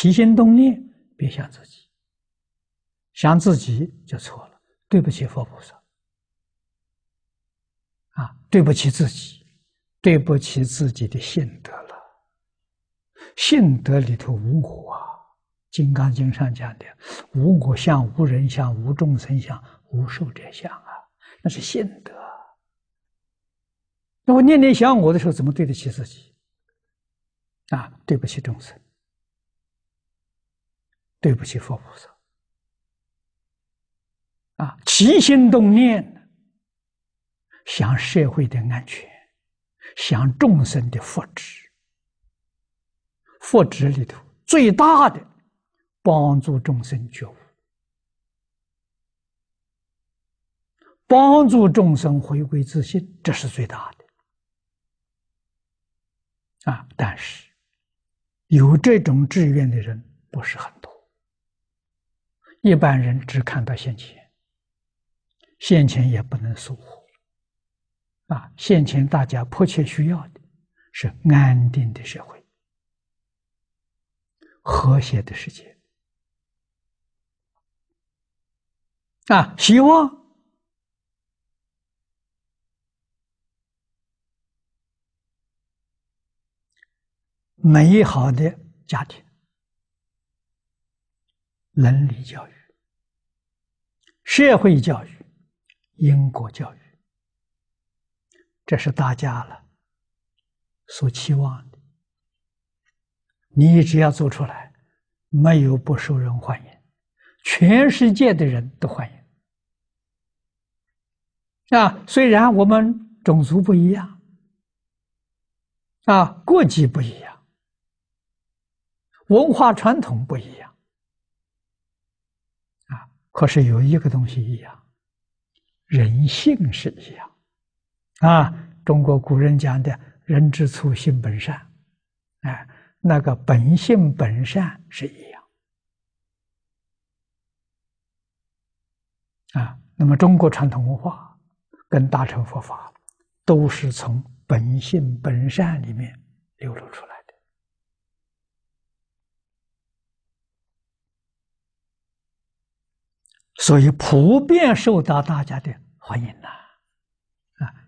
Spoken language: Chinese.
起心动念别想自己，想自己就错了，对不起佛菩萨啊，对不起自己，对不起自己的信德了。信德里头无我啊，《金刚经》上讲的无我相、无人相、无众生相、无寿者相啊，那是信德。那我念念想我的时候，怎么对得起自己啊？对不起众生，对不起佛菩萨啊！起心动念，想社会的安全，想众生的福祉，福祉里头最大的帮助众生觉悟，帮助众生回归自信，这是最大的啊！但是有这种志愿的人不是很多，一般人只看到现前，现前也不能疏忽啊！现前大家迫切需要的是安定的社会，和谐的世界啊！希望美好的家庭，伦理教育、社会教育、因果教育，这是大家了所期望的。你只要做出来，没有不受人欢迎，全世界的人都欢迎啊！虽然我们种族不一样啊，国籍不一样，文化传统不一样啊，可是有一个东西一样，人性是一样啊。中国古人讲的人之初性本善，哎，那个本性本善是一样啊。那么中国传统文化跟大乘佛法都是从本性本善里面流露出来的，所以普遍受到大家的欢迎呐。